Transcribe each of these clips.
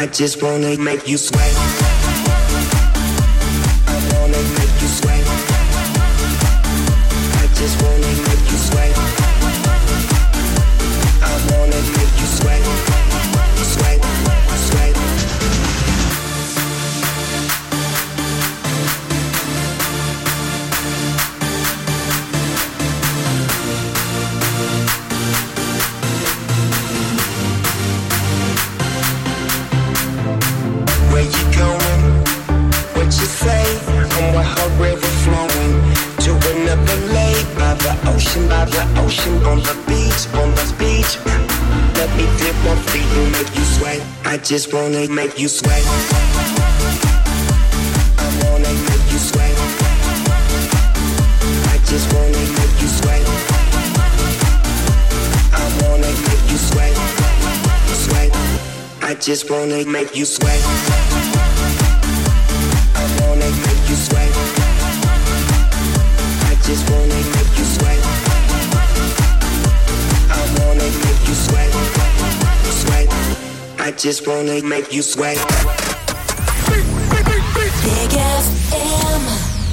I just wanna make you sweat. I wanna make you sweat. I just wanna make you sweat. I wanna make you sweat. Sweat, sweat. Where you going? What you say? I'm with her river flowing to another lake by the ocean, on the beach, on the beach. Let me dip my feet and make you sweat. I just wanna make you sweat. I wanna make you sweat. I just wanna make you sweat. I wanna make you sweat. Sweat. I just wanna make you sweat. I wanna make you sweat. I just wanna make you sweat. I wanna make you sweat. Sweat. I just wanna make you sweat. Big FM.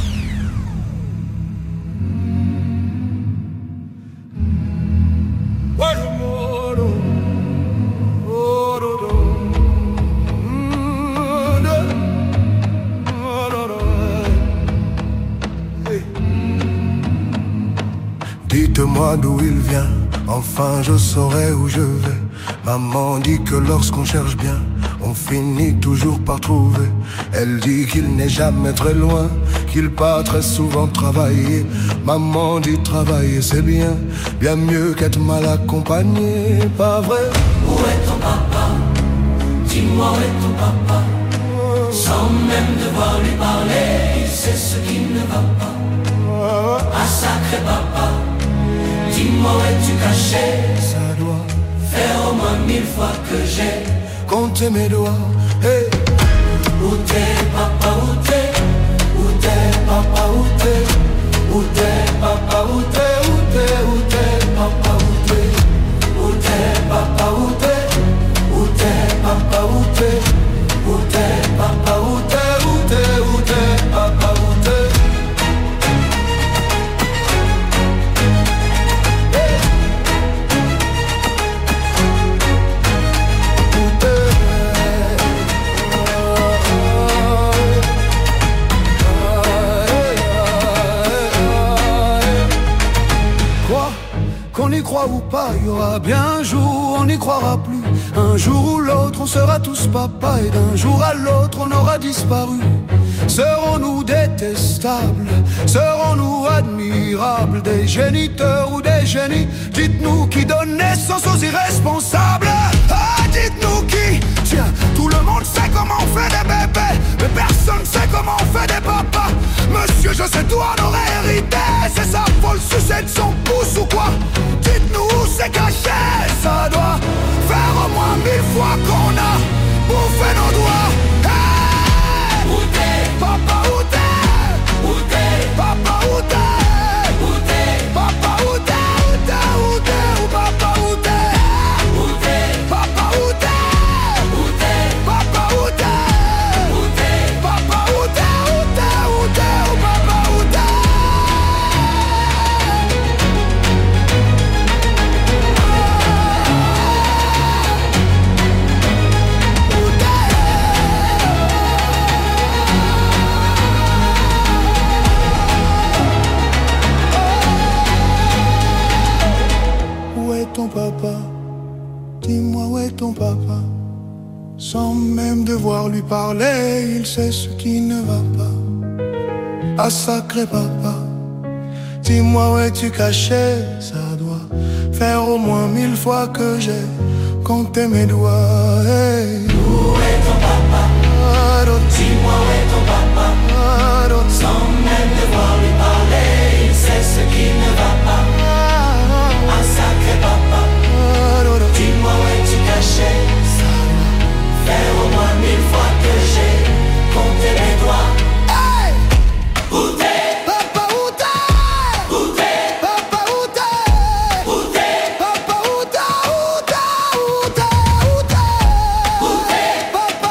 Dites-moi d'où il vient, enfin je saurai où je vais. Maman dit que lorsqu'on cherche bien, on finit toujours par trouver. Elle dit qu'il n'est jamais très loin, qu'il part très souvent travailler. Maman dit travailler c'est bien, bien mieux qu'être mal accompagné, pas vrai? Où est ton papa? Dis-moi où est ton papa? Sans même devoir lui parler, il sait ce qui ne va pas. Ah sacré papa, dis-moi où es-tu caché? Ça doit faire au moins 1000 fois que j'ai compté mes doigts. Hey. Où t'es papa, où t'es? Où t'es papa, où t'es? Où t'es papa, où t'es? Où t'es, où t'es papa, où t'es? Où t'es papa, où t'es? Où t'es papa, où t'es? Où t'es papa, où t'es? Où t'es, où t'es papa, où t'es? Qu'on y croit ou pas, il y aura bien un jour, on n'y croira plus. Un jour ou l'autre, on sera tous papa, et d'un jour à l'autre, on aura disparu. Serons-nous détestables? Serons-nous admirables? Des géniteurs ou des génies? Dites-nous qui donne naissance aux irresponsables. Ah, dites-nous qui? Tiens, tout le monde sait comment on fait des bébés, mais personne sait comment on fait des papas. Monsieur, je sais tout, on aurait hérité. C'est ça, faut le sucer de son pouce ou quoi? Dites-nous où c'est caché. Ça doit faire au moins 1000 fois qu'on a bouffé nos doigts. Hey! Où t'es? Papa, où t'es? Où t'es? Papa, où t'es? Où t'es? Papa, où t'es? Où t'es? Où t'es? Où papa, où t'es? Où t'es? Papa, où t'es? Où t'es? Papa, où t'es? Où t'es? Papa, où t'es? Où t'es? Où t'es? Où papa, où t'es? Où est ton papa? Dis-moi où est ton papa? Sans même devoir lui parler, il sait ce qui ne va pas. Ah sacré papa, dis-moi où es-tu caché? Ça doit faire au moins 1000 fois que j'ai compté mes doigts. Hey. Où est ton papa? Dis-moi où est ton papa? Sans même devoir lui parler, il sait ce qui ne va pas. Un sacré papa, dis-moi où es-tu caché? Faire au moins 1000 fois que j'ai compté mes doigts. Hey! Où t'es? Papa, où t'es? Où t'es? Papa, où t'es? Où t'es? Papa, où t'es? Où t'es? Où t'es? Où t'es? Où t'es? Papa,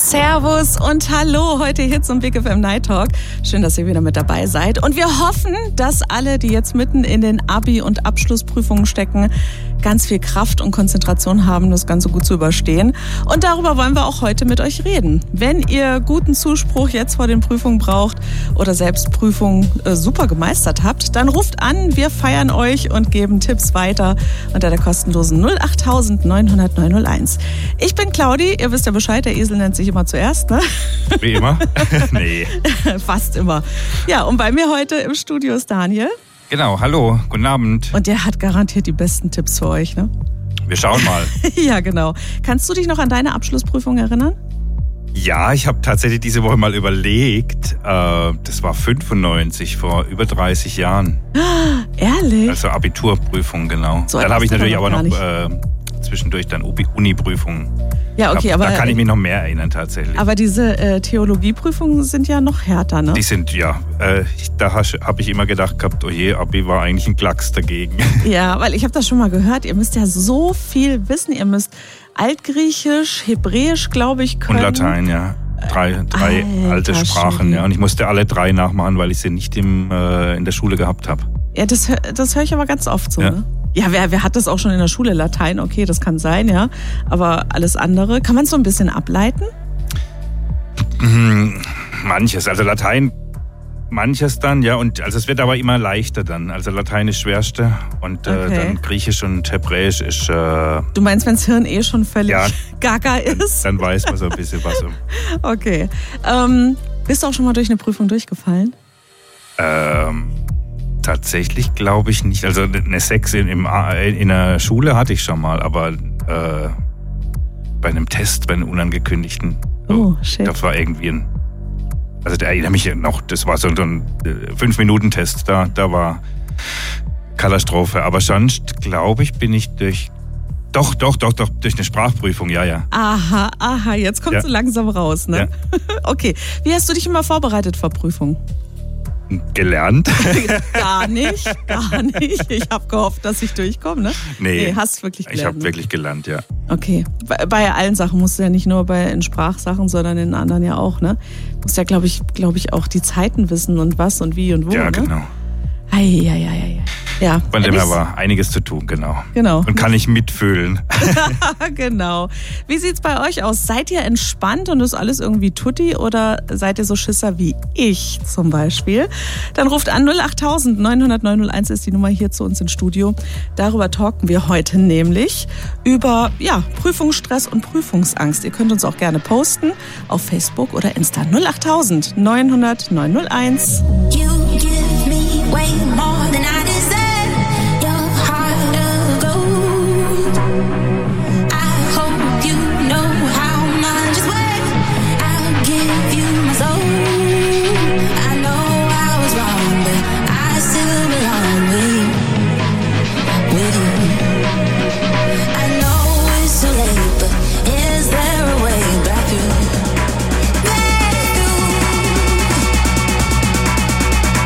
Servus und hallo heute hier zum Big FM Night Talk. Schön, dass ihr wieder mit dabei seid. Und wir hoffen, dass alle, die jetzt mitten in den Abi- und Abschlussprüfungen stecken, ganz viel Kraft und Konzentration haben, das Ganze gut zu überstehen. Und darüber wollen wir auch heute mit euch reden. Wenn ihr guten Zuspruch jetzt vor den Prüfungen braucht oder selbst Prüfungen super gemeistert habt, dann ruft an, wir feiern euch und geben Tipps weiter unter der kostenlosen 08000 900 901. Ich bin Claudi, ihr wisst ja Bescheid, der Esel nennt sich immer zuerst, ne? Wie immer? Nee. Fast immer. Ja, und bei mir heute im Studio ist Daniel. Genau, hallo, guten Abend. Und der hat garantiert die besten Tipps für euch, ne? Wir schauen mal. Ja, genau. Kannst du dich noch an deine Abschlussprüfung erinnern? Ja, ich habe tatsächlich diese Woche mal überlegt, das war 95, vor über 30 Jahren. Ehrlich? Also Abiturprüfung, genau. So dann habe ich natürlich aber noch gar zwischendurch dann Uniprüfungen. Ja, okay, aber da kann ich mich noch mehr erinnern tatsächlich. Aber diese Theologieprüfungen sind ja noch härter, ne? Die sind, ja, da habe ich immer gedacht gehabt, oh je, Abi war eigentlich ein Klacks dagegen. Ja, weil ich habe das schon mal gehört, ihr müsst ja so viel wissen. Ihr müsst Altgriechisch, Hebräisch, glaube ich, können. Und Latein, ja. Drei alte Sprachen, ja. Und ich musste alle 3 nachmachen, weil ich sie nicht in der Schule gehabt habe. Ja, das höre ich aber ganz oft so, ja. Ne? Ja, wer hat das auch schon in der Schule? Latein, okay, das kann sein, ja. Aber alles andere, kann man es so ein bisschen ableiten? Manches, also Latein, manches dann, ja. Und also es wird aber immer leichter dann. Also Latein ist schwerste und dann Griechisch und Hebräisch ist... Du meinst, wenn das Hirn schon völlig gaga ist? Dann weiß man so ein bisschen was. Okay. Bist du auch schon mal durch eine Prüfung durchgefallen? Tatsächlich glaube ich nicht. Also eine 6 in der Schule hatte ich schon mal, aber bei einem Test, bei einem unangekündigten. Shit. Das war irgendwie also da erinnere mich noch, das war so ein 5-Minuten-Test, da war Katastrophe. Aber sonst, glaube ich, bin ich durch eine Sprachprüfung, ja. Aha, jetzt kommst du langsam raus, ne? Ja. Okay, wie hast du dich immer vorbereitet vor Prüfungen? Gelernt? Gar nicht. Ich habe gehofft, dass ich durchkomme, ne? Nee, hast wirklich gelernt. Ich habe wirklich gelernt, ja. Okay, bei allen Sachen musst du ja nicht nur in Sprachsachen, sondern in anderen ja auch, ne? Du musst ja, glaube ich, auch die Zeiten wissen und was und wie und wo, ja, ne? Genau. Ja. Von dem her war einiges zu tun, genau. Und kann ich mitfühlen. Genau. Wie sieht's bei euch aus? Seid ihr entspannt und ist alles irgendwie tutti oder seid ihr so Schisser wie ich zum Beispiel? Dann ruft an 08000 900 901 ist die Nummer hier zu uns ins Studio. Darüber talken wir heute nämlich über Prüfungsstress und Prüfungsangst. Ihr könnt uns auch gerne posten auf Facebook oder Insta 08000 900 901. You give me way more than I deserve. Your heart of gold. I hope you know how much it's worth. I'll give you my soul. I know I was wrong, but I still belong with you. I know it's too late, but is there a way back through?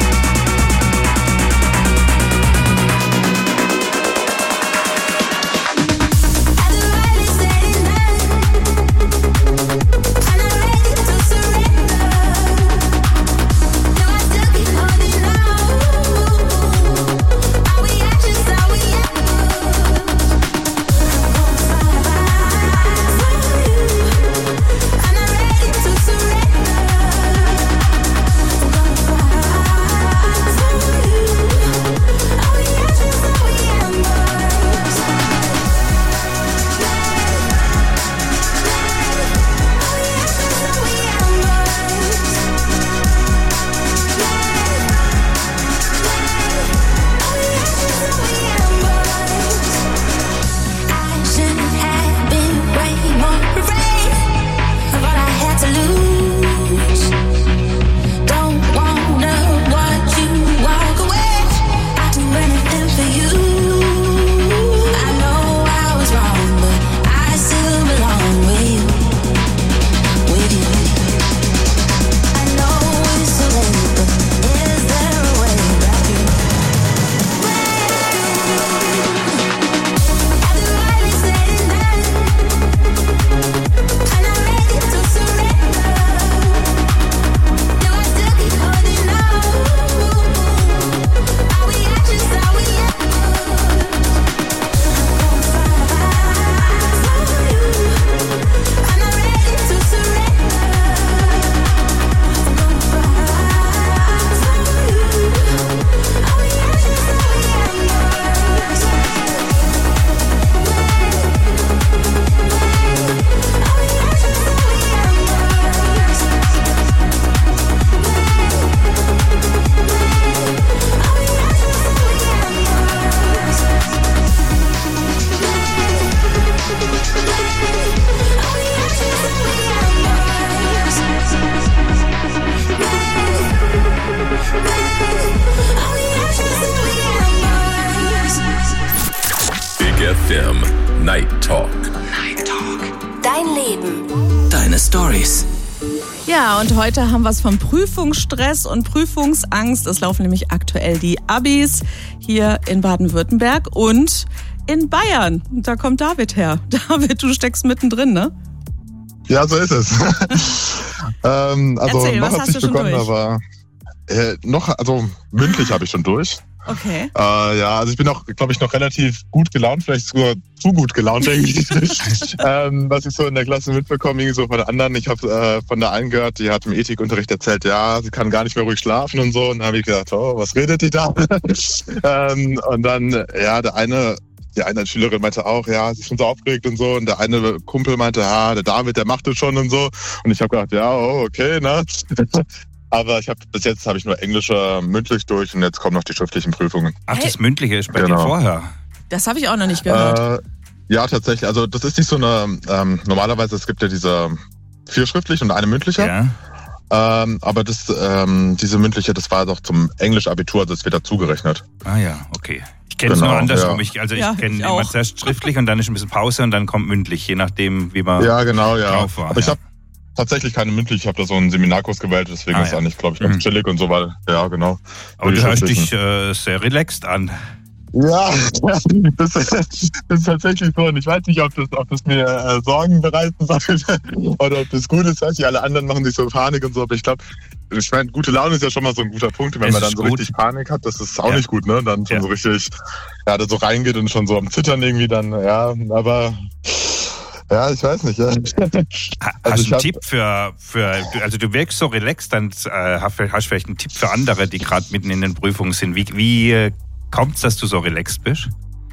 Night Talk. Dein Leben. Deine Stories. Ja, und heute haben wir es von Prüfungsstress und Prüfungsangst. Es laufen nämlich aktuell die Abis hier in Baden-Württemberg und in Bayern. Da kommt David her. David, du steckst mittendrin, ne? Ja, so ist es. Erzähl, noch was hat hast sich du schon begonnen, durch? aber mündlich habe ich schon durch. Okay. Also ich bin auch, glaube ich, noch relativ gut gelaunt, vielleicht sogar zu gut gelaunt, denke ich. Was ich so in der Klasse mitbekomme, irgendwie so von der anderen. Ich habe von der einen gehört, die hat im Ethikunterricht erzählt, ja, sie kann gar nicht mehr ruhig schlafen und so. Und dann habe ich gedacht, oh, was redet die da? Und dann, ja, die eine Schülerin meinte auch, ja, sie ist schon so aufgeregt und so. Und der eine Kumpel meinte, ja, der David, der macht es schon und so. Und ich habe gedacht, ja, oh, okay, ne? Aber bis jetzt habe ich nur Englische mündlich durch und jetzt kommen noch die schriftlichen Prüfungen. Ach, das Mündliche ist bei dir vorher? Das habe ich auch noch nicht gehört. Ja, tatsächlich. Also das ist nicht so eine, normalerweise, es gibt ja diese 4 schriftlich und eine mündliche. Ja. Aber diese mündliche, das war doch zum Englisch-Abitur, also das wird dazugerechnet. Ah ja, okay. Ich kenne es nur andersrum. Ja. Ich kenne immer zuerst schriftlich und dann ist ein bisschen Pause und dann kommt mündlich, je nachdem, wie man drauf war. Aber ich habe tatsächlich keine mündlich, ich habe da so einen Seminarkurs gewählt, deswegen ist es eigentlich, glaube ich, ganz chillig und so, weil, ja, genau. Aber du hörst dich sehr relaxed an. Ja, das ist tatsächlich so. Und ich weiß nicht, ob das mir Sorgen bereiten soll oder ob das gut ist. Weiß ich, alle anderen machen sich so Panik und so. Aber ich glaube, gute Laune ist ja schon mal so ein guter Punkt. Wenn man dann so richtig Panik hat, das ist auch nicht gut, ne? Dann schon so richtig, da so reingeht und schon so am Zittern irgendwie dann, ja. Aber ja, ich weiß nicht. Ja. Hast du einen Tipp also du wirkst so relaxed, dann hast du vielleicht einen Tipp für andere, die gerade mitten in den Prüfungen sind. Wie kommt es, dass du so relaxed bist?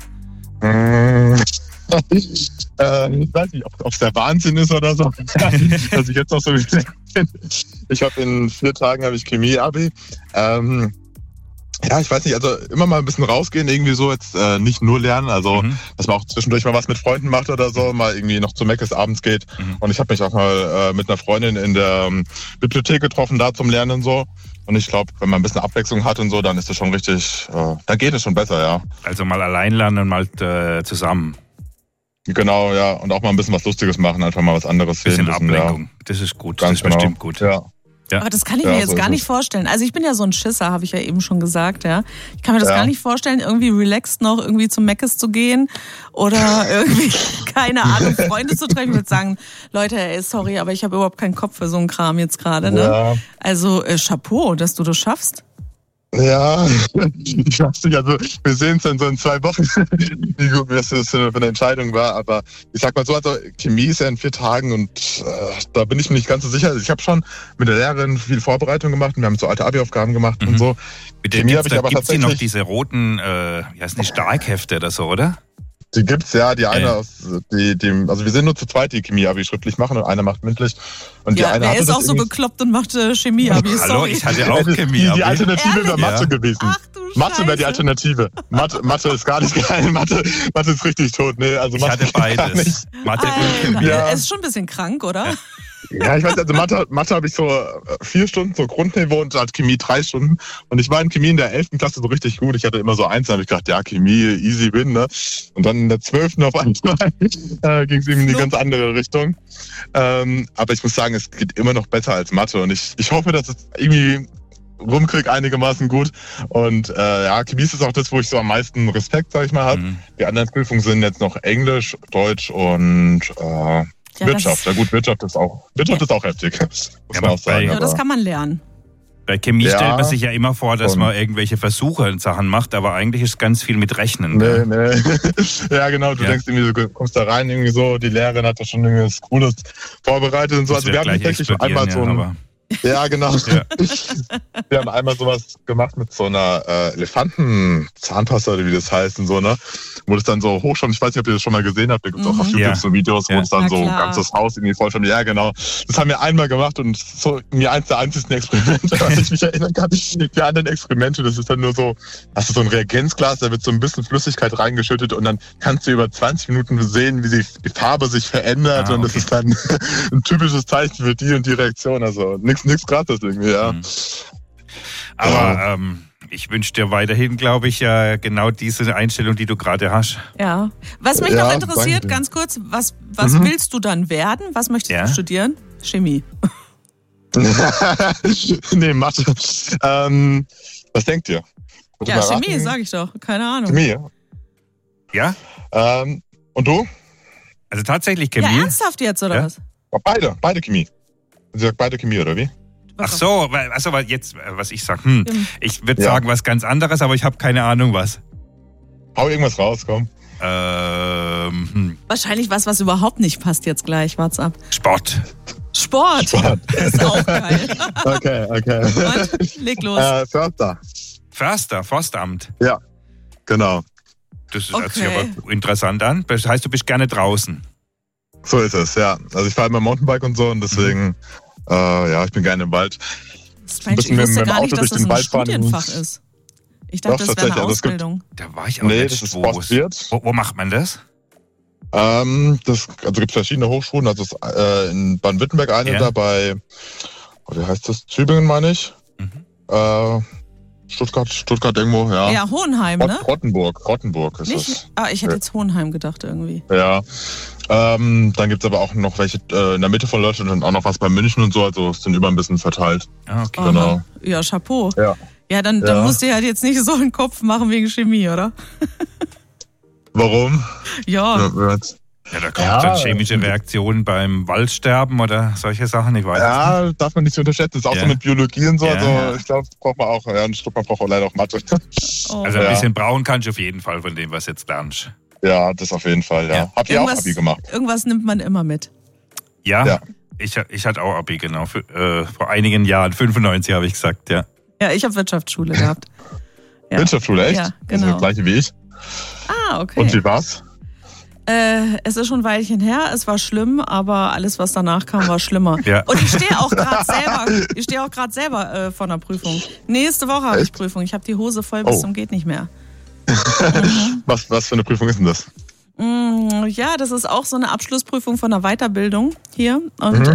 Ich weiß nicht, ob es der Wahnsinn ist oder so, dass ich jetzt noch so relaxed bin. Ich habe in 4 Tagen Chemie-Abi. Ja, ich weiß nicht, also immer mal ein bisschen rausgehen, irgendwie so jetzt nicht nur lernen, also dass man auch zwischendurch mal was mit Freunden macht oder so, mal irgendwie noch zu Meckes abends geht. Und ich habe mich auch mal mit einer Freundin in der Bibliothek getroffen, da zum Lernen so. Und ich glaube, wenn man ein bisschen Abwechslung hat und so, dann ist es schon richtig, dann geht es schon besser, ja. Also mal allein lernen und mal zusammen. Genau, ja. Und auch mal ein bisschen was Lustiges machen, einfach mal was anderes sehen. Ein bisschen Ablenkung, ja. Das ist gut, Ganz das ist bestimmt gut. Ja. Ja. Aber das kann ich mir jetzt gar nicht vorstellen. Also ich bin ja so ein Schisser, habe ich ja eben schon gesagt, ja. Ich kann mir das gar nicht vorstellen, irgendwie relaxed noch irgendwie zum Meckes zu gehen oder irgendwie, keine Ahnung, Freunde zu treffen. Ich würde sagen, Leute, sorry, aber ich habe überhaupt keinen Kopf für so einen Kram jetzt gerade, ne? Ja. Also Chapeau, dass du das schaffst. Ja, ich weiß nicht, also wir sehen es dann so in 2 Wochen, wie gut das für eine Entscheidung war, aber ich sag mal so, also Chemie ist ja in 4 Tagen und da bin ich mir nicht ganz so sicher. Also ich habe schon mit der Lehrerin viel Vorbereitung gemacht und wir haben so alte Abi-Aufgaben gemacht und so. Chemie habe ich aber tatsächlich... Gibt es noch diese roten, wie heißen die, Starkhefte oder so, oder? Die gibt's, ja, die eine also wir sind nur zu zweit, die Chemie-Abi schriftlich machen und einer macht mündlich. Und die eine er ist auch so bekloppt und macht Chemie-Abi. Hallo, ich hatte auch Chemie-Abi. Die Alternative wäre Mathe gewesen. Ach du Mathe wäre die Alternative. Mathe ist gar nicht geil. Mathe ist richtig tot. Nee, also ich hatte beides. Mathe und Chemie. Er ist schon ein bisschen krank, oder? Ja, ich weiß, also Mathe habe ich so 4 Stunden, so Grundniveau und halt Chemie 3 Stunden. Und ich war in Chemie in der 11. Klasse so richtig gut. Ich hatte immer so 1, da habe ich gedacht, ja, Chemie, easy win, ne? Und dann in der 12. auf einmal ging es eben in die ganz andere Richtung. Aber ich muss sagen, es geht immer noch besser als Mathe. Und ich hoffe, dass es irgendwie rumkriege einigermaßen gut. Und Chemie ist auch das, wo ich so am meisten Respekt, sag ich mal, habe. Die anderen Prüfungen sind jetzt noch Englisch, Deutsch und Wirtschaft. Ja gut, Wirtschaft ist auch heftig. Muss man auch sagen, das kann man lernen. Bei Chemie stellt man sich ja immer vor, dass man irgendwelche Versuche und Sachen macht, aber eigentlich ist ganz viel mit Rechnen. Nee. Ja, genau, du denkst irgendwie, du kommst da rein, irgendwie so, die Lehrerin hat da schon irgendwie was Cooles vorbereitet und so. Also wir haben tatsächlich einmal so ein... Ja, genau. Ja. Wir haben einmal sowas gemacht mit so einer Elefantenzahnpasta, oder wie das heißt, und so, ne? Wo das dann so hochschaut. Ich weiß nicht, ob ihr das schon mal gesehen habt. Da gibt es auch auf YouTube so Videos, wo es dann so ein ganzes Haus irgendwie vollschaut. Ja, genau. Das haben wir einmal gemacht und so mir eins der einzigsten Experimente, was ich mich erinnern kann. Die anderen Experimente, das ist dann nur so, hast du so ein Reagenzglas, da wird so ein bisschen Flüssigkeit reingeschüttet und dann kannst du über 20 Minuten sehen, wie die Farbe sich verändert und das ist dann ein typisches Zeichen für die und die Reaktion. Also nichts Gratis irgendwie, ja. Aber ich wünsche dir weiterhin, glaube ich, genau diese Einstellung, die du gerade hast. Ja. Was mich noch interessiert, ganz kurz, was willst du dann werden? Was möchtest du studieren? Chemie. Nee, Mathe. Was denkt ihr? Ja, Chemie, sag ich doch. Keine Ahnung. Chemie, ja. Und du? Also tatsächlich Chemie? Ja, ernsthaft jetzt, oder was? Beide Chemie. Sie sagt beide Chemie, oder wie? Ach so, also jetzt, was ich sag. Ich würde sagen was ganz anderes, aber ich habe keine Ahnung was. Hau irgendwas raus, komm. Wahrscheinlich was überhaupt nicht passt jetzt gleich. What's up? Sport. Ist auch geil. Okay. Und? Leg los. Förster. Forstamt. Ja, genau. Das hört sich aber interessant an. Das heißt, du bist gerne draußen. So ist es, ja. Also ich fahre immer Mountainbike und so und deswegen, ich bin gerne im Wald. Strange, ich wusste gar nicht, dass das ein Studienfach ist. Ich dachte, das wäre eine Ausbildung. Da war ich auch nicht. Das ist Forstwirt. Wo macht man das? Also gibt es verschiedene Hochschulen. Also in Baden-Württemberg eine da bei, wie heißt das? Tübingen, meine ich. Stuttgart irgendwo, ja. Ja, Hohenheim, ne? Rottenburg ist nicht? das. Ich hätte jetzt Hohenheim gedacht irgendwie. Ja. Dann gibt es aber auch noch welche in der Mitte von Deutschland und auch noch was bei München und so. Also es sind über ein bisschen verteilt. Okay. Genau. Ja, Chapeau. Ja, dann musst du halt jetzt nicht so einen Kopf machen wegen Chemie, oder? Warum? Ja, da kommt dann chemische Reaktionen beim Waldsterben oder solche Sachen, ich weiß es nicht. Darf man nicht unterschätzen. Das ist auch so mit Biologie und so. Also ich glaube, braucht man auch. Ja, und man braucht auch leider auch Mathe. Also ein bisschen brauchen kannst du auf jeden Fall von dem, was du jetzt lernst. Ja, das auf jeden Fall, ja. Habt ihr auch Abi gemacht? Irgendwas nimmt man immer mit. Ja. Ich hatte auch Abi, genau. Vor einigen Jahren, 95 habe ich gesagt, ja. Ja, ich habe Wirtschaftsschule gehabt. Ja. Wirtschaftsschule, echt? Ja, genau. Also das gleiche wie ich. Ah, okay. Und wie war's? Es ist schon ein Weilchen her, es war schlimm, aber alles, was danach kam, war schlimmer. Ja. Und ich stehe auch gerade selber vor einer Prüfung. Nächste Woche habe ich Prüfung. Ich habe die Hose voll bis zum geht nicht mehr. Was für eine Prüfung ist denn das? Ja, das ist auch so eine Abschlussprüfung von einer Weiterbildung hier. Und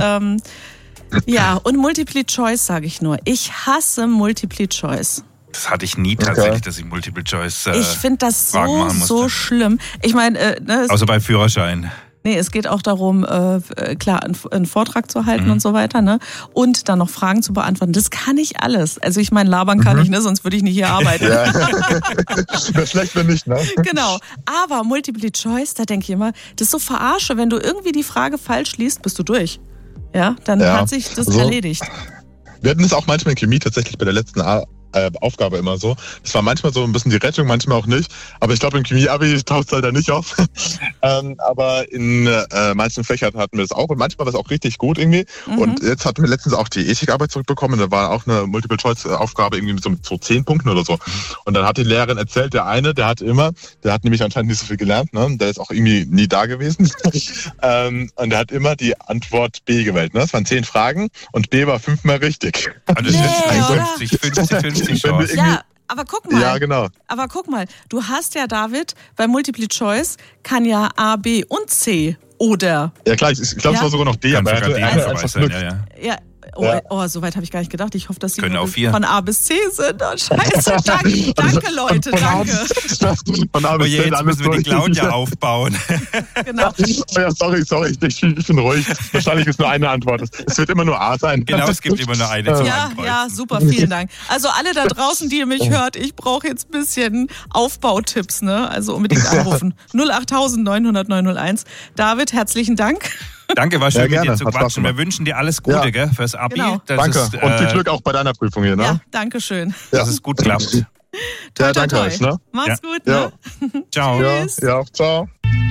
und Multiple Choice sage ich nur. Ich hasse Multiple Choice. Das hatte ich nie tatsächlich, dass ich Multiple Choice ich finde das so schlimm. Ich meine, außer beim Führerschein. Nee, es geht auch darum, klar, einen Vortrag zu halten und so weiter, ne? Und dann noch Fragen zu beantworten. Das kann ich alles. Also ich meine, labern kann ich, ne? Sonst würde ich nicht hier arbeiten. Ja. Wäre schlecht, wenn nicht, ne? Genau. Aber Multiple Choice, da denke ich immer, das ist so Verarsche. Wenn du irgendwie die Frage falsch liest, bist du durch. Ja, dann hat sich das erledigt. Wir hatten das auch manchmal in Chemie tatsächlich bei der letzten Aufgabe immer so. Das war manchmal so ein bisschen die Rettung, manchmal auch nicht. Aber ich glaube, im Chemie-Abi taucht es leider nicht auf. Aber in manchen Fächern hatten wir das auch. Und manchmal war es auch richtig gut irgendwie. Und jetzt hatten wir letztens auch die Ethikarbeit zurückbekommen. Da war auch eine Multiple-Choice-Aufgabe irgendwie mit so 10 Punkten oder so. Und dann hat die Lehrerin erzählt, der hat nämlich anscheinend nicht so viel gelernt. Ne? Der ist auch irgendwie nie da gewesen. Und der hat immer die Antwort B gewählt. Ne? Das waren 10 Fragen und B war 5-mal richtig. Also das ist 50. Ja, aber guck mal. Ja, genau. Aber guck mal, du hast ja, David, bei Multiple Choice kann ja A, B und C oder... Ja klar, ich glaube, es war sogar noch D, aber er hatte einfach Glück. Ja. So weit habe ich gar nicht gedacht. Ich hoffe, dass sie von A bis C sind. Oh, scheiße, danke Leute, danke. Von A bis C, jetzt müssen wir die Claudia aufbauen. Genau. Oh ja, sorry, ich bin ruhig. Wahrscheinlich ist nur eine Antwort. Es wird immer nur A sein. Genau, es gibt immer nur eine. Ja, super, vielen Dank. Also alle da draußen, die ihr mich hört, ich brauche jetzt ein bisschen Aufbautipps, ne? Also unbedingt anrufen. 08000 900 901. David, herzlichen Dank. Danke, war schön mit dir zu quatschen. Wir wünschen dir alles Gute, gell, fürs Abi. Genau. Danke. Und viel Glück auch bei deiner Prüfung hier, ne? Ja, danke schön. Dass es gut klappt. Ja, danke euch, ne? Mach's gut, ne? Ciao. Tschüss. Ja, ciao.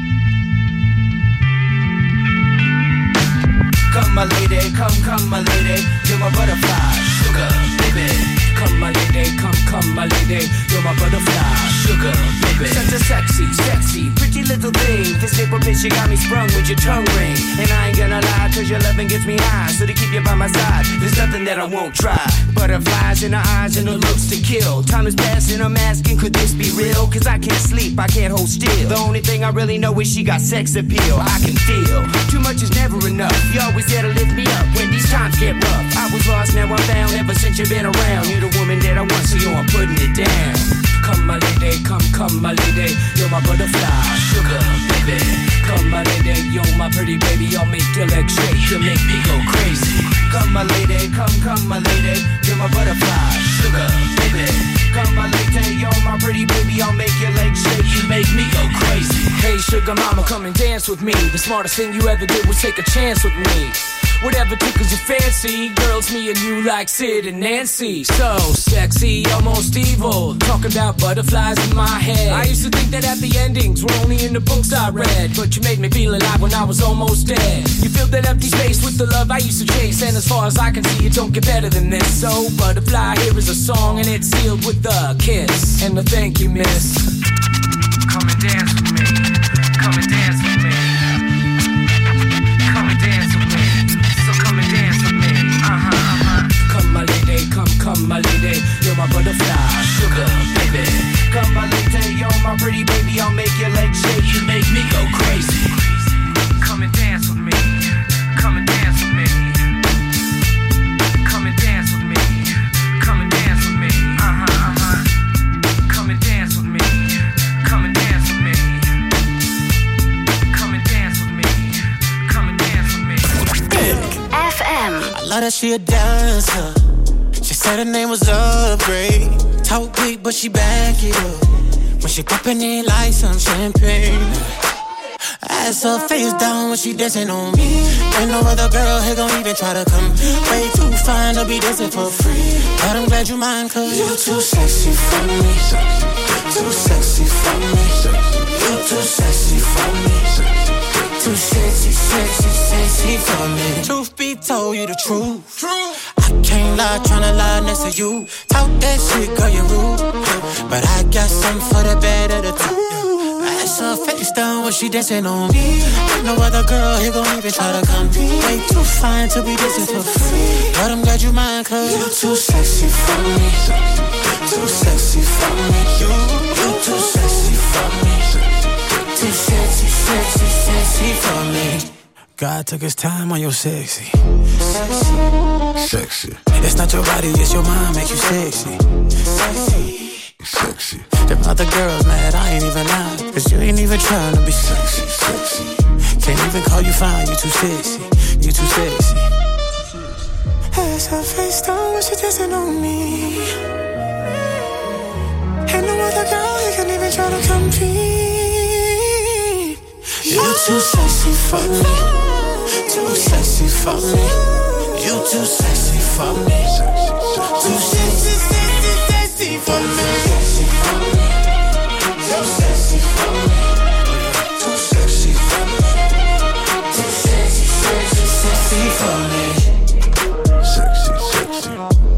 Come my lady, come my lady, you're my butterfly, sugar, baby. Come my lady, come my lady, you're my butterfly, sugar, baby. Such a sexy, pretty little thing. This paper bitch, you got me sprung with your tongue ring. And I ain't gonna lie, cause your loving gets me high. So to keep you by my side, there's nothing that I won't try. Butterflies in her eyes and her looks to kill. Time is passing, I'm asking, could this be real? Cause I can't sleep, I can't hold still. The only thing I really know is she got sex appeal. I can feel, too much is never enough. You always there to lift me up when these times get rough. I was lost, now I'm found. ever since you've been around. You're the woman that I want, so yo, I'm putting it down. Come my lady, come my lady, you're my butterfly, sugar baby. Come my lady, you're my pretty baby, I'll make your legs shake, you'll make me go crazy. Come my lady, come my lady, you're my butterfly, sugar baby. Come my lady, you're my pretty baby, I'll make your legs shake, you make me go crazy. Hey sugar mama, come and dance with me. The smartest thing you ever did was take a chance with me. Whatever tickles your fancy, girls, me and you like Sid and Nancy. So sexy, almost evil, talking about butterflies in my head. I used to think that happy endings were only in the books I read, but you made me feel alive when I was almost dead. You filled that empty space with the love I used to chase, and as far as I can see, it don't get better than this. So butterfly, here is a song, and it's sealed with a kiss and a thank you, miss. Come and dance with me, come and dance with me, come and dance with me. Come my lady, come my lady, you're my butterfly, sugar baby. Come my lady, you're my pretty baby, I'll make your legs shake, you make me go crazy. Come and dance with me, come and dance with me. Come and dance with me, come and dance with me. Come and dance with me, come and dance with me. Come and dance with me, come and dance with me. FM. I love that she a dancer. She said her name was Upgrade. Talk big, but she back it up. When she poppin' it like some champagne. Ass her face down when she dancing on me. Ain't no other girl here gon' even try to come. Way too fine to be dancing for free. But I'm glad you mind, cause you too sexy for me. Too sexy for me. You too sexy for me. Too sexy, sexy, sexy for me. Truth be told, you the truth. I can't lie, tryna lie next to you. Talk that shit, girl, you rude. But I got something for the better to do. I saw her face down when she dancing on me. Ain't no other girl here gon' even try to compete. Way too fine to be dancing for free. But I'm glad you mind, cause you too sexy for me. Too sexy for me. You too sexy for me. Too sexy, sexy, sexy for me. God took his time on your sexy. Sexy. It's not your body, it's your mind make you sexy. Sexy. Them other girls mad, I ain't even lying. Cause you ain't even trying to be sexy. Can't even call you fine, you too sexy. You too sexy. Ass her face down when she dancing on me. Ain't no other girl you can even try to compete. You too sexy for me. Too sexy for me. You too sexy for me. Too sexy, sexy, sexy for me. Too sexy for me. Too sexy for me. Too sexy, sexy, sexy for me. Sexy, sexy.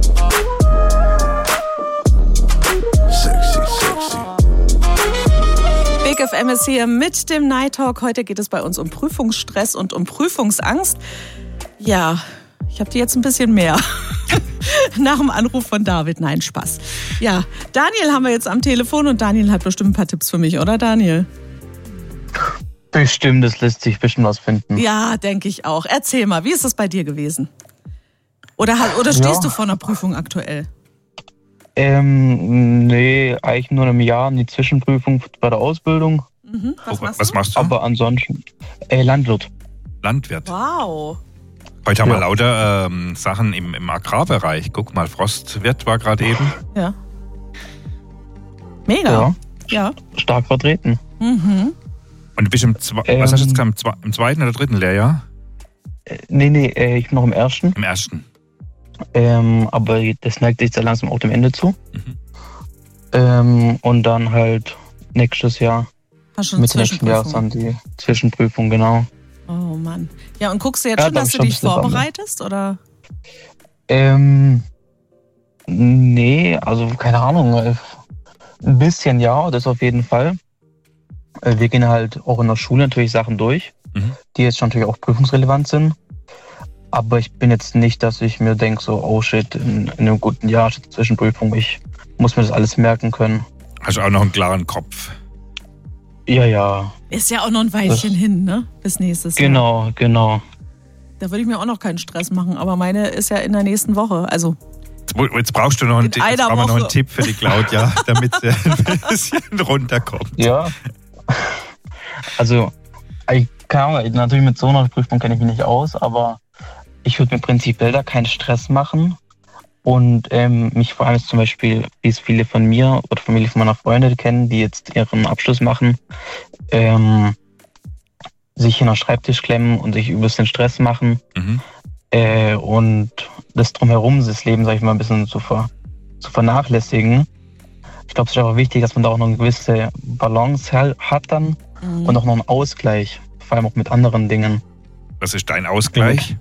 Sexy, sexy. Big FM ist hier mit dem Night Talk. Heute geht es bei uns um Prüfungsstress und um Prüfungsangst. Ja, ich habe die jetzt ein bisschen mehr. Nach dem Anruf von David. Nein, Spaß. Ja, Daniel haben wir jetzt am Telefon und Daniel hat bestimmt ein paar Tipps für mich, oder Daniel? Bestimmt, das lässt sich bestimmt was finden. Ja, denke ich auch. Erzähl mal, wie ist das bei dir gewesen? Oder stehst du vor einer Prüfung aktuell? Nee, eigentlich nur in einem Jahr die Zwischenprüfung bei der Ausbildung. Mhm. Was machst du? Aber ansonsten Landwirt. Landwirt. Wow. Heute haben wir lauter Sachen im Agrarbereich. Guck mal, Forstwirt war gerade eben. Ja. Mega. Ja. Stark vertreten. Mhm. Und du bist was hast du jetzt im zweiten oder dritten Lehrjahr? Nee, ich bin noch im ersten. Im ersten. Aber das neigt sich sehr langsam auch dem Ende zu. Mhm. Und dann halt nächstes Jahr. Mit nächsten Jahr dann die Zwischenprüfung, genau. Oh Mann. Ja, und guckst du jetzt schon, dass du dich vorbereitest, oder? Nee, also keine Ahnung. Ein bisschen ja, das auf jeden Fall. Wir gehen halt auch in der Schule natürlich Sachen durch, die jetzt schon natürlich auch prüfungsrelevant sind. Aber ich bin jetzt nicht, dass ich mir denke, so, oh shit, in einem guten Jahr steht Zwischenprüfung, ich muss mir das alles merken können. Hast du auch noch einen klaren Kopf? Ja. Ist ja auch noch ein Weilchen hin, ne? Bis nächstes Jahr. Genau. Da würde ich mir auch noch keinen Stress machen, aber meine ist ja in der nächsten Woche. Also Jetzt brauchst du noch einen Tipp für die Claudia, damit sie ein bisschen runterkommt. Ja. Also, natürlich mit so einer Prüfung kenne ich mich nicht aus, aber ich würde mir prinzipiell da keinen Stress machen. Und mich vor allem zum Beispiel, wie es viele von mir oder Familie von meiner Freunde kennen, die jetzt ihren Abschluss machen, sich in den Schreibtisch klemmen und sich übelst den Stress machen. Und das Drumherum, das Leben, sag ich mal, ein bisschen zu vernachlässigen. Ich glaube, es ist auch wichtig, dass man da auch noch eine gewisse Balance hat dann und auch noch einen Ausgleich, vor allem auch mit anderen Dingen. Was ist dein Ausgleich?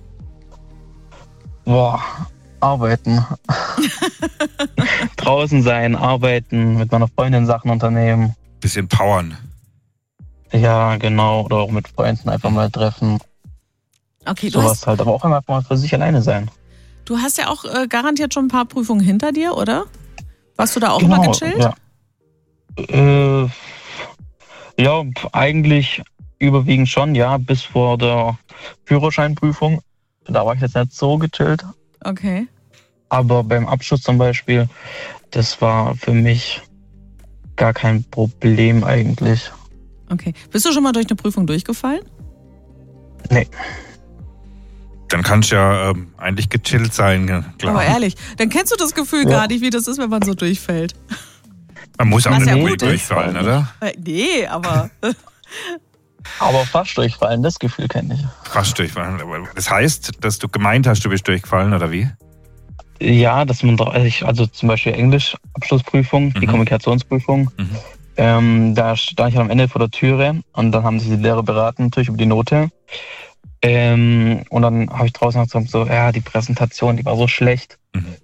Arbeiten. Draußen sein, arbeiten, mit meiner Freundin Sachen unternehmen. Bisschen powern. Ja, genau. Oder auch mit Freunden einfach mal treffen. Okay, sowas halt, aber auch einfach mal für sich alleine sein. Du hast ja auch garantiert schon ein paar Prüfungen hinter dir, oder? Warst du da auch immer gechillt? Ja. Ja, eigentlich überwiegend schon, ja, bis vor der Führerscheinprüfung. Da war ich jetzt nicht so gechillt. Okay. Aber beim Abschluss zum Beispiel, das war für mich gar kein Problem eigentlich. Okay. Bist du schon mal durch eine Prüfung durchgefallen? Nee. Dann kannst du ja eigentlich gechillt sein, klar. Aber ehrlich, dann kennst du das Gefühl gar nicht, wie das ist, wenn man so durchfällt. Man muss auch nicht durchfallen, oder? Nee, aber... Aber fast durchfallen, das Gefühl kenne ich. Fast durchfallen. Das heißt, dass du gemeint hast, du bist durchgefallen, oder wie? Ja, dass man, also zum Beispiel Englisch-Abschlussprüfung, die Kommunikationsprüfung, da stand ich am Ende vor der Türe und dann haben sich die Lehrer beraten, natürlich über die Note. Und dann habe ich draußen gesagt, so, ja, die Präsentation, die war so schlecht.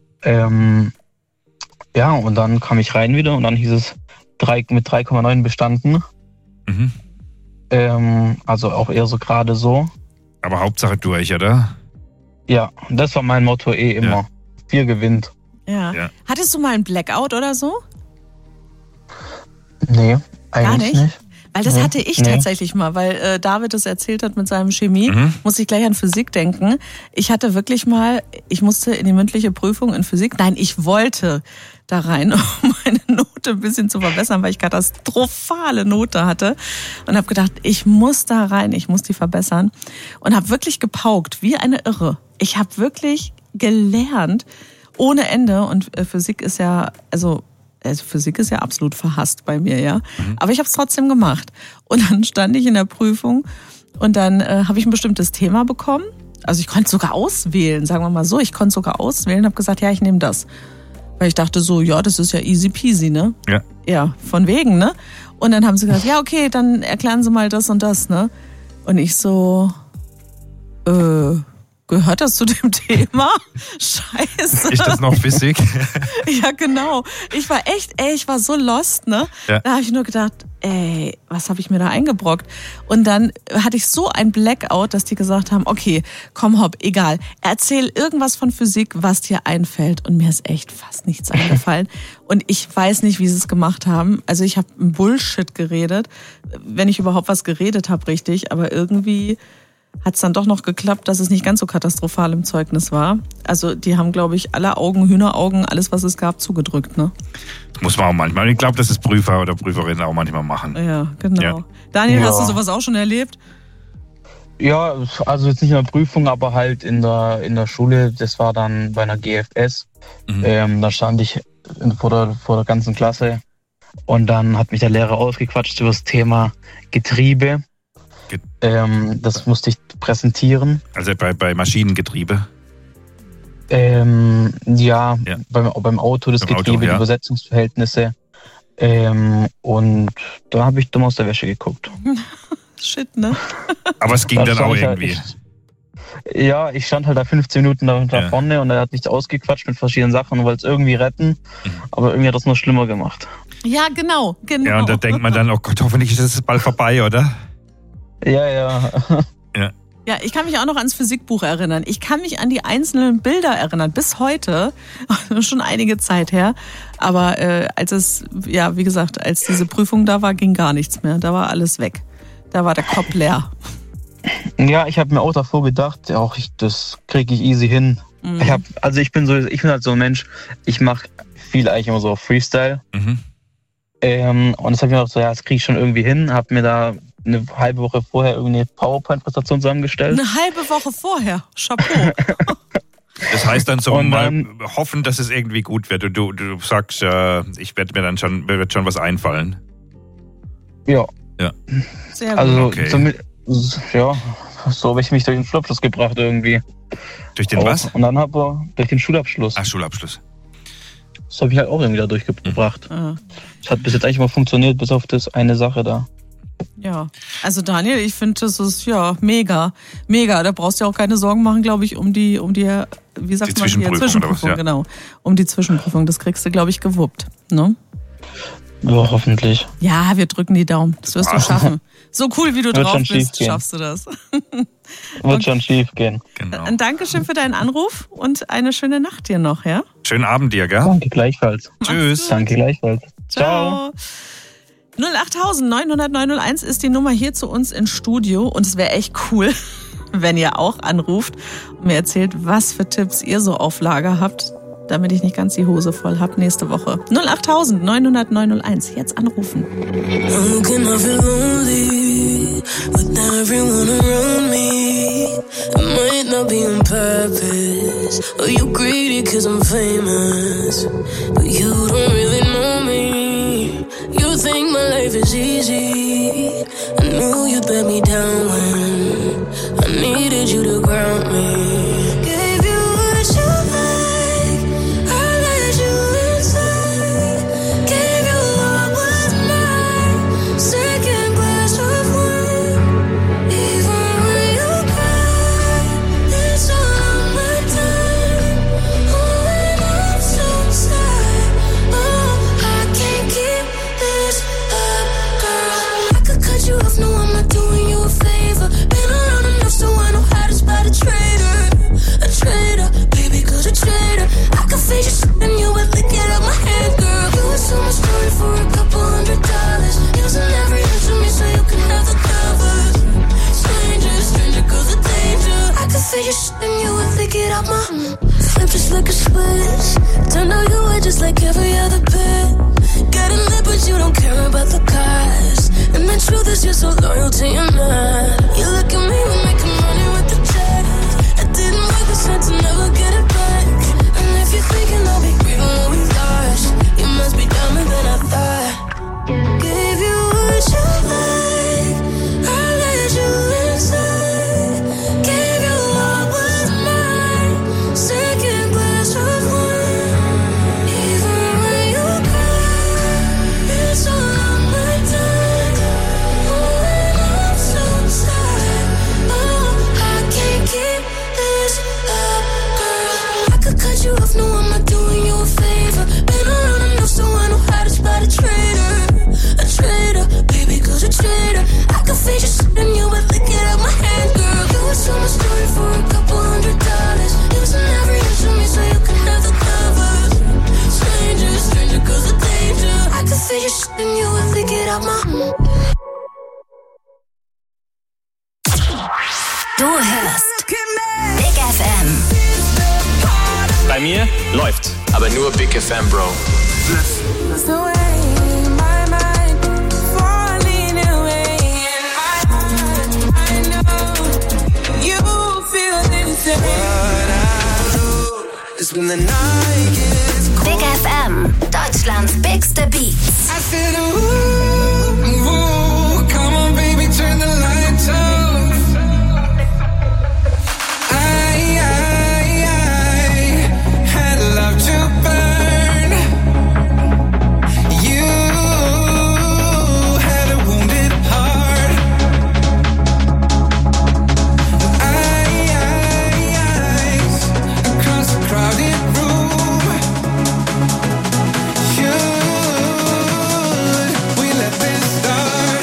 Ja, und dann kam ich rein wieder und dann hieß es mit 3,9 bestanden. Also auch eher so gerade so. Aber Hauptsache durch, oder? Ja, das war mein Motto immer. Ja. 4 gewinnt. Ja. Hattest du mal einen Blackout oder so? Nee, eigentlich nicht. Weil das hatte ich tatsächlich mal, weil David das erzählt hat mit seinem Chemie, muss ich gleich an Physik denken. Ich hatte wirklich mal, ich musste in die mündliche Prüfung in Physik, ich wollte da rein, um meine Note ein bisschen zu verbessern, weil ich katastrophale Note hatte und habe gedacht, ich muss da rein, ich muss die verbessern und habe wirklich gepaukt, wie eine Irre. Ich habe wirklich gelernt ohne Ende und Physik ist ja, Physik ist ja absolut verhasst bei mir, ja. Aber ich habe es trotzdem gemacht. Und dann stand ich in der Prüfung und dann habe ich ein bestimmtes Thema bekommen. Also ich konnte sogar auswählen, sagen wir mal so. Ich konnte sogar auswählen, habe gesagt, ja, ich nehme das. Weil ich dachte so, ja, das ist ja easy peasy, ne? Ja. Ja, von wegen, ne? Und dann haben sie gesagt, ja, okay, dann erklären Sie mal das und das, ne? Und ich so, gehört das zu dem Thema? Scheiße. Ist das noch Physik? Ja, genau. Ich war so lost, ne? Ja. Da habe ich nur gedacht, was habe ich mir da eingebrockt? Und dann hatte ich so ein Blackout, dass die gesagt haben, okay, komm hopp, egal. Erzähl irgendwas von Physik, was dir einfällt. Und mir ist echt fast nichts eingefallen. Und ich weiß nicht, wie sie es gemacht haben. Also ich habe Bullshit geredet, wenn ich überhaupt was geredet habe, richtig. Aber irgendwie hat es dann doch noch geklappt, dass es nicht ganz so katastrophal im Zeugnis war. Also die haben, glaube ich, alle Augen, Hühneraugen, alles, was es gab, zugedrückt, ne? Das muss man auch manchmal. Ich glaube, dass es Prüfer oder Prüferinnen auch manchmal machen. Ja, genau. Ja. Daniel, hast du sowas auch schon erlebt? Ja, also jetzt nicht in der Prüfung, aber halt in der Schule. Das war dann bei einer GFS. Da stand ich vor der ganzen Klasse und dann hat mich der Lehrer ausgequatscht über das Thema Getriebe. Das musste ich präsentieren. Also bei Maschinengetriebe? Ja. Beim Auto, das Getriebe, die Übersetzungsverhältnisse. Und da habe ich dumm aus der Wäsche geguckt. Shit, ne? Aber es ging dann auch irgendwie. Ich stand halt da 15 Minuten da vorne und er hat mich ausgequatscht mit verschiedenen Sachen und wollte es irgendwie retten. Aber irgendwie hat das nur schlimmer gemacht. Ja, genau. Ja, und da denkt man dann, oh Gott, hoffentlich ist es bald vorbei, oder? Ja. Ja, ich kann mich auch noch ans Physikbuch erinnern. Ich kann mich an die einzelnen Bilder erinnern, bis heute. Schon einige Zeit her. Aber als diese Prüfung da war, ging gar nichts mehr. Da war alles weg. Da war der Kopf leer. Ja, ich habe mir auch davor gedacht, das kriege ich easy hin. Ich bin halt so ein Mensch, ich mache viel eigentlich immer so Freestyle. Und das habe ich mir gedacht, so, ja, das kriege ich schon irgendwie hin, habe mir da eine halbe Woche vorher irgendwie eine PowerPoint-Präsentation zusammengestellt. Eine halbe Woche vorher? Chapeau. Das heißt dann so, mal hoffen, dass es irgendwie gut wird. Und du sagst, ich werde mir dann schon was einfallen. Ja. Sehr gut. Also, okay. So habe ich mich durch den Schulabschluss gebracht irgendwie. Durch den was? Und dann durch den Schulabschluss. Ach, Schulabschluss. Das habe ich halt auch irgendwie da durchgebracht. Das hat bis jetzt eigentlich mal funktioniert, bis auf das eine Sache da. Ja, also Daniel, ich finde, das ist mega. Da brauchst du ja auch keine Sorgen machen, glaube ich, um die, wie sagt man hier, Zwischenprüfung, genau. Um die Zwischenprüfung, das kriegst du, glaube ich, gewuppt, ne? Ja, hoffentlich. Ja, wir drücken die Daumen, das wirst du schaffen. So cool, wie du drauf bist, schaffst du das. Wird schon schief gehen. Genau. Ein Dankeschön für deinen Anruf und eine schöne Nacht dir noch, ja? Schönen Abend dir, gell? Danke gleichfalls. Tschüss. Danke gleichfalls. Ciao. 08000 ist die Nummer hier zu uns ins Studio und es wäre echt cool, wenn ihr auch anruft und mir erzählt, was für Tipps ihr so auf Lager habt, damit ich nicht ganz die Hose voll habe nächste Woche. 08000 jetzt anrufen. You think my life is easy. I knew you'd let me down when I needed you to ground me. Gave you what you like, I let you inside. Gave you what was mine, second glass of wine. Even when you cry, it's all my time. Oh, and I'm so sad. Oh, I can't keep this up, girl. I could cut you off, no, I'm not doing you a favor. Been around enough so I know how to spot a traitor, baby, cause a traitor. I could fade your shit and you would lick it out my hand, girl. You would sell my story for $200. Using every inch of me so you can have the covers. Stranger, cause a danger. I could fade your shit and you would lick it out my flip just like a switch. Turned out you were just like every other bit. Got a lip but you don't care about the cost. And the truth is you're so loyal to your man. You look at me, we're making money with the check. I didn't work this hard to never get it back. And if you're thinking I'll be grieving what we lost, you must be dumber than I thought. Gave you what you like, I let you inside. Gave you what was mine, second glass of wine. Even when you cry, it's all on my time. Oh, and I'm so sad. Oh, I can't keep this up, girl. I could cut you off, no, I'm not doing you a favor. Been around enough so I know how to spot a traitor, baby, cause a traitor. I could fade your shit and you would lick it out my hand, girl. You would sell my story for $200. Using every inch of me so you can have the covers. Stranger, cause a danger. I could fade your shit and you would lick it out my Du hörst Big FM. Bei mir läuft. Aber nur Big FM, Bro. Big FM, Deutschlands bigste Beats. I said, ooh, come on, baby, turn the lights off. I had love to burn. You had a wounded heart. Eyes across the crowded room. Should we let this start?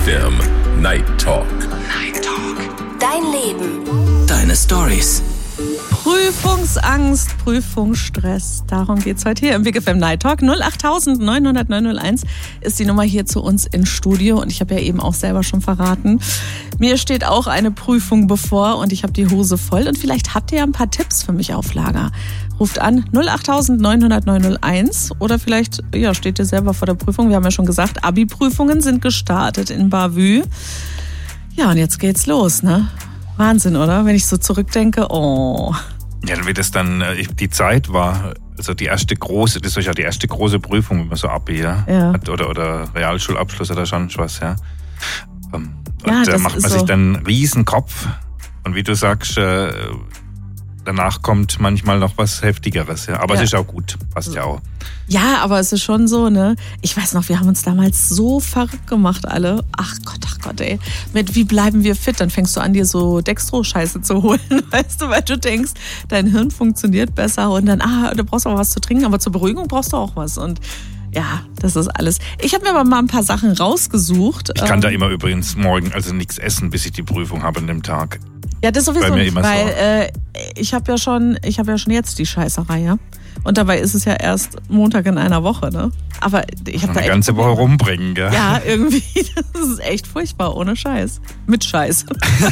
FM Night Talk. Night Talk. Dein Leben. Deine Stories. Prüfungsangst, Prüfungsstress. Darum geht's heute hier im Big FM Night Talk. 08000 900 901 ist die Nummer hier zu uns ins Studio. Und ich habe ja eben auch selber schon verraten, mir steht auch eine Prüfung bevor und ich habe die Hose voll. Und vielleicht habt ihr ja ein paar Tipps für mich auf Lager. Ruft an 08000 900 901 oder vielleicht steht ihr selber vor der Prüfung. Wir haben ja schon gesagt, Abi-Prüfungen sind gestartet in Bavü. Ja, und jetzt geht's los, ne? Wahnsinn, oder? Wenn ich so zurückdenke, oh. Ja, wie das dann die Zeit war, also das ist ja die erste große Prüfung, wenn man so Abi hat oder Realschulabschluss oder schon was, ja. Und da macht man sich dann einen riesen Kopf und wie du sagst, danach kommt manchmal noch was Heftigeres, ja. Aber es ist auch gut, passt ja auch. Ja, aber es ist schon so, ne? Ich weiß noch, wir haben uns damals so verrückt gemacht alle. Ach Gott, ey. Mit wie bleiben wir fit? Dann fängst du an, dir so Dextro-Scheiße zu holen, weißt du, weil du denkst, dein Hirn funktioniert besser und dann, du brauchst auch was zu trinken, aber zur Beruhigung brauchst du auch was und ja, das ist alles. Ich habe mir aber mal ein paar Sachen rausgesucht. Ich kann da immer übrigens morgen nichts essen, bis ich die Prüfung habe an dem Tag. Ja, das sowieso nicht, weil ich habe ja schon jetzt die Scheißerei, ja. Und dabei ist es ja erst Montag in einer Woche, ne? Aber ich habe da eine ganze Woche rumbringen, gell? Ja, irgendwie, das ist echt furchtbar, ohne Scheiß. Mit Scheiß.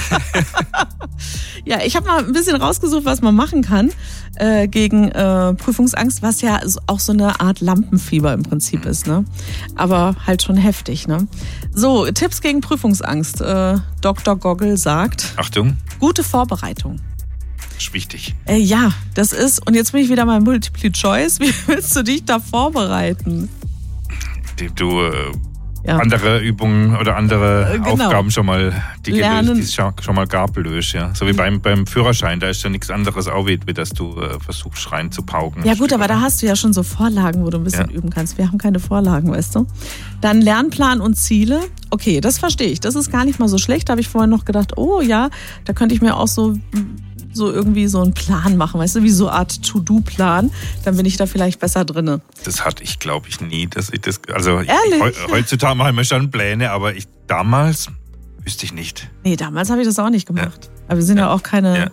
Ja, ich habe mal ein bisschen rausgesucht, was man machen kann gegen Prüfungsangst, was ja auch so eine Art Lampenfieber im Prinzip ist, ne? Aber halt schon heftig, ne? So, Tipps gegen Prüfungsangst. Dr. Goggle sagt... Achtung. Gute Vorbereitung. Das ist wichtig. Ja, das ist, und jetzt bin ich wieder mal Multiple Choice. Wie willst du dich da vorbereiten? Andere Übungen oder andere Aufgaben schon mal schon mal gab, löst, ja. So wie beim Führerschein, da ist ja nichts anderes auch, wie dass du versuchst rein zu pauken. Ja gut, aber da hast du ja schon so Vorlagen, wo du ein bisschen üben kannst. Wir haben keine Vorlagen, weißt du. Dann Lernplan und Ziele. Okay, das verstehe ich. Das ist gar nicht mal so schlecht. Da habe ich vorhin noch gedacht, oh ja, da könnte ich mir auch so irgendwie so einen Plan machen, weißt du, wie so eine Art To-Do-Plan, dann bin ich da vielleicht besser drinne. Das hatte ich, glaube ich, nie. Ehrlich? Heutzutage mache ich mir schon Pläne, aber damals wüsste ich nicht. Nee, damals habe ich das auch nicht gemacht. Ja. Aber wir sind ja auch keine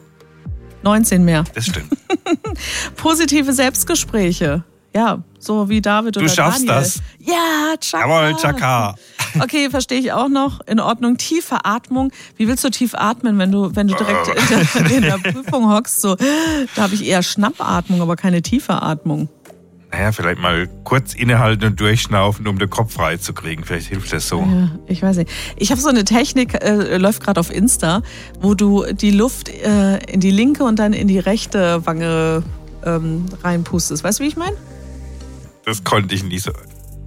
19 mehr. Das stimmt. Positive Selbstgespräche. Ja, so wie David oder Daniel. Du schaffst das. Ja, Chaka. Jawohl, Chaka. Okay, verstehe ich auch noch. In Ordnung. Tiefe Atmung. Wie willst du tief atmen, wenn du direkt in der Prüfung hockst? So, da habe ich eher Schnappatmung, aber keine tiefe Atmung. Naja, vielleicht mal kurz innehalten und durchschnaufen, um den Kopf frei zu kriegen. Vielleicht hilft das so. Ja, ich weiß nicht. Ich habe so eine Technik, läuft gerade auf Insta, wo du die Luft in die linke und dann in die rechte Wange reinpustest. Weißt du, wie ich meine? Das konnte ich nie so.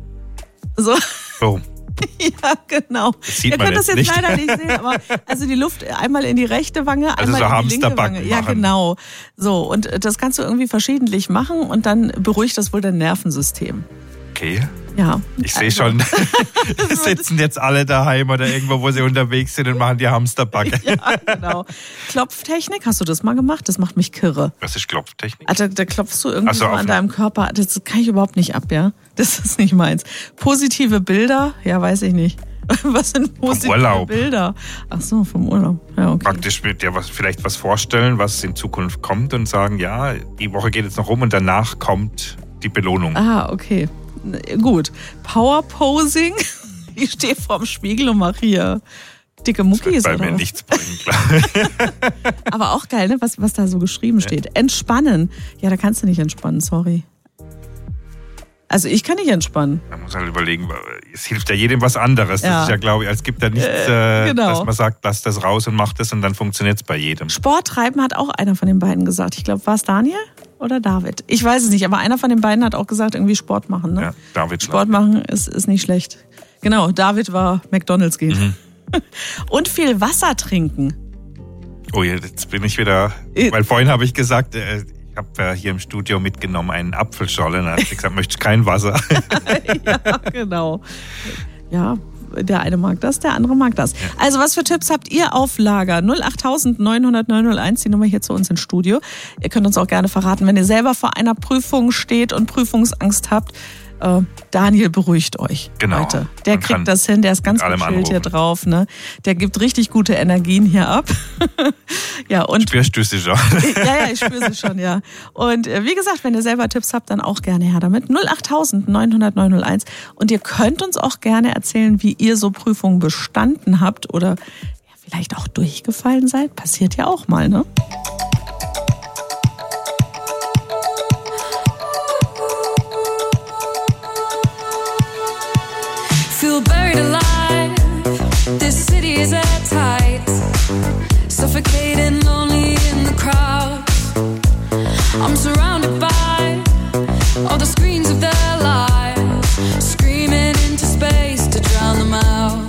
So? So. Ja, genau. Das sieht Ihr man könnt das jetzt nicht. leider nicht sehen, aber also die Luft einmal in die rechte Wange, einmal so in die linke Wange. Ja, genau. So, und das kannst du irgendwie verschiedentlich machen und dann beruhigt das wohl dein Nervensystem. Okay. Ja. Ich sehe schon, sitzen jetzt alle daheim oder irgendwo, wo sie unterwegs sind und machen die Hamsterbacke. Ja, genau. Klopftechnik, hast du das mal gemacht? Das macht mich kirre. Was ist Klopftechnik? Also, da klopfst du irgendwie so an deinem Körper. Das kann ich überhaupt nicht ab, ja? Das ist nicht meins. Positive Bilder? Ja, weiß ich nicht. Was sind positive vom Urlaub. Bilder? Ach so, vom Urlaub. Ja, okay. Praktisch mit dir vielleicht was vorstellen, was in Zukunft kommt und sagen, ja, die Woche geht jetzt noch rum und danach kommt die Belohnung. Ah, okay. Gut. Powerposing. Ich stehe vorm Spiegel und mache hier dicke Muckis. Das wird bei mir nichts bringen, klar. Aber auch geil, ne? Was da so geschrieben steht. Entspannen. Ja, da kannst du nicht entspannen, sorry. Also ich kann nicht entspannen. Man muss halt überlegen, es hilft ja jedem was anderes. Das ist ja, glaube ich, es gibt ja nichts, dass man sagt, lass das raus und mach das und dann funktioniert es bei jedem. Sport treiben hat auch einer von den beiden gesagt. Ich glaube, war es Daniel oder David? Ich weiß es nicht, aber einer von den beiden hat auch gesagt, irgendwie Sport machen. Ne? Ja, David. Sport machen ist nicht schlecht. Genau, David war McDonald's gehen. Mhm. Und viel Wasser trinken. Oh, jetzt bin ich wieder, weil vorhin habe ich gesagt, ich habe hier im Studio mitgenommen einen Apfelschorle. Da hat sie gesagt, möchtest kein Wasser. Ja, genau. Ja, der eine mag das, der andere mag das. Ja. Also was für Tipps habt ihr auf Lager? 08000 900 901, die Nummer hier zu uns ins Studio. Ihr könnt uns auch gerne verraten, wenn ihr selber vor einer Prüfung steht und Prüfungsangst habt. Daniel beruhigt euch, genau. Leute. Der kriegt das hin, der ist ganz gechillt hier drauf. Ne? Der gibt richtig gute Energien hier ab. Ja, und spürst du sie schon? Ja, ich spüre sie schon, ja. Und wie gesagt, wenn ihr selber Tipps habt, dann auch gerne her damit. 08000 900 901. Und ihr könnt uns auch gerne erzählen, wie ihr so Prüfungen bestanden habt oder vielleicht auch durchgefallen seid. Passiert ja auch mal, ne? Feel buried alive. This city is at tight. Suffocating, lonely in the crowd. I'm surrounded by all the screens of their lives, screaming into space to drown them out.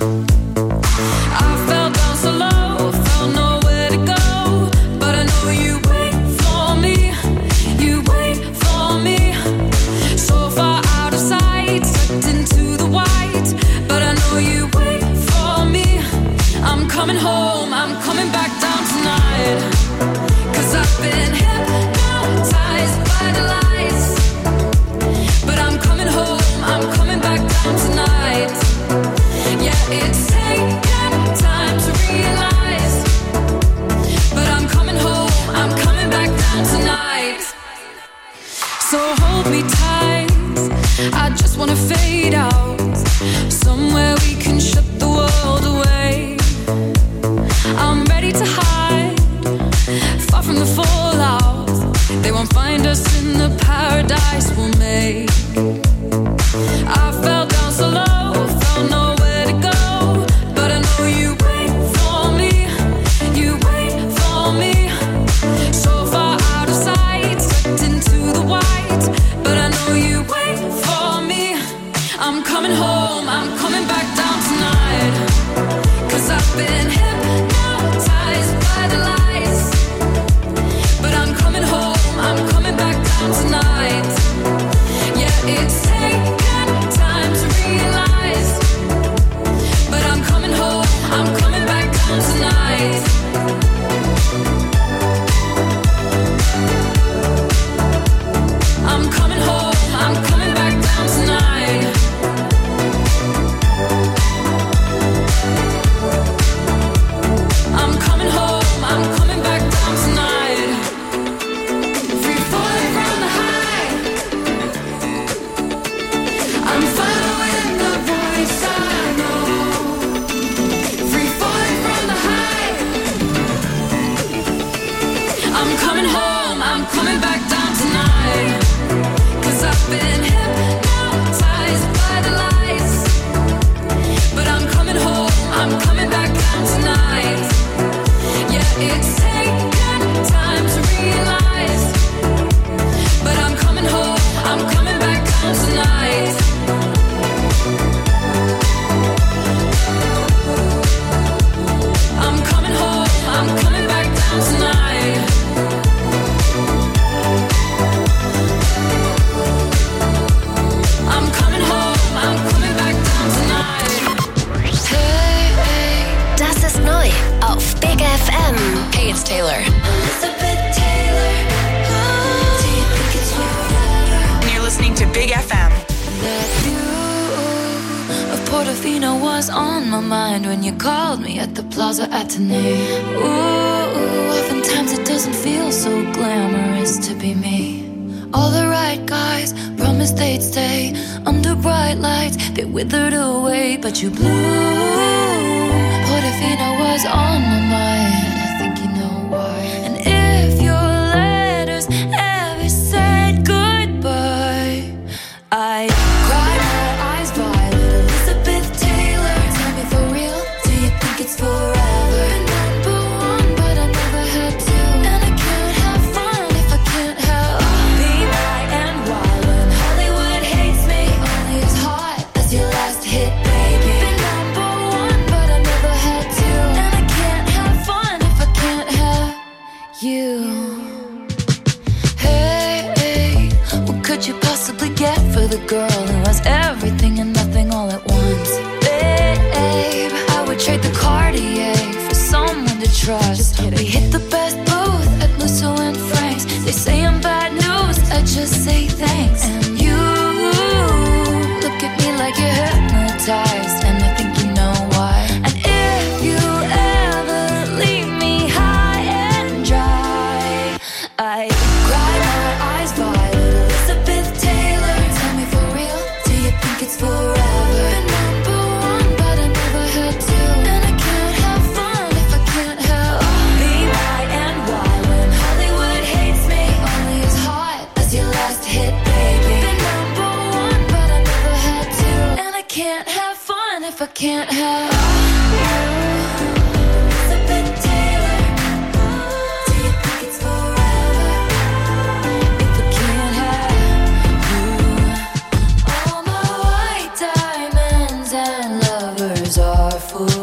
I fell down so low, felt nowhere to go, but I know you wait for me. You wait for me. So far out of sight, sucked into the white, but I know you wait for me. I'm coming home, I'm coming back down tonight, 'cause I've been hypnotized by the lights. But I'm coming home, I'm coming back down tonight. Yeah, it's taken time to realize, but I'm coming home, I'm coming back down tonight. So hold me tight, I just wanna fade out, somewhere we can shut the world away. I'm ready to hide, far from the fallout. They won't find us in the paradise we'll make. I fell down so low, found nowhere to go, but I know you wait for me. You wait for me. So far out of sight, sucked into the white, but I know you wait for me. I'm coming home, I'm coming back down tonight, 'cause I've been hypnotized by the lights. But I'm coming home, I'm coming back down tonight. Yeah, it's taken time to realize, but I'm coming home, I'm coming back down tonight. I'm coming home, I'm coming back down tonight. I'm coming home, I'm coming back down tonight. Free falling from the high, I'm following the voice I know. Free falling from the high, I'm coming home, I'm coming back down tonight, 'cause I've been hypnotized by the lights. But I'm coming home, I'm coming back down tonight. Yeah, it's taken time to realize, but I'm coming home, I'm coming back down tonight. I'm coming home, I'm coming back down tonight. I'm coming home, I'm coming back down tonight. Hey, hey. Das ist neu auf Big FM. Hey, it's Taylor. Elizabeth Taylor. Do you think it's forever? And you're listening to Big FM. That view of Portofino was on my mind when you called me at the Plaza Athénée. Ooh, oftentimes it doesn't feel so glamorous to be me. All the right guys promised they'd stay under bright lights. They withered away, but you blew. Portofino was on my mind. I think you know why. And if your letters ever said goodbye, I cried my eyes violet. Elizabeth Taylor, tell me for real, do you think it's forever? Number one, but I never had to. And I can't have fun if I can't have be bright and wild when Hollywood hates me. Only as hot as your last hit, baby. Been number one, but I never had to. And I can't have fun if I can't have you. Hey, hey, what could you possibly get for the girl who has everything and nothing all at once? Babe, I would trade the Cartier for someone to trust. We hit the best booth at Musso and Frank's. They say I'm bad news, I just say thanks. And you hypnotized, and I think you know why. And if you ever leave me high and dry, I cry my eyes violet, Elizabeth Taylor. Tell me for real, do you think it's forever? Been number one, but I never had to, and I can't have fun if I can't have be my and why when Hollywood hates me, only as hot as your last hit, baby. Been number one, but I never had to, and I can't have fun if I can't have you. Elizabeth Taylor, do you think it's forever if I can't have you? All my white diamonds and lovers are full.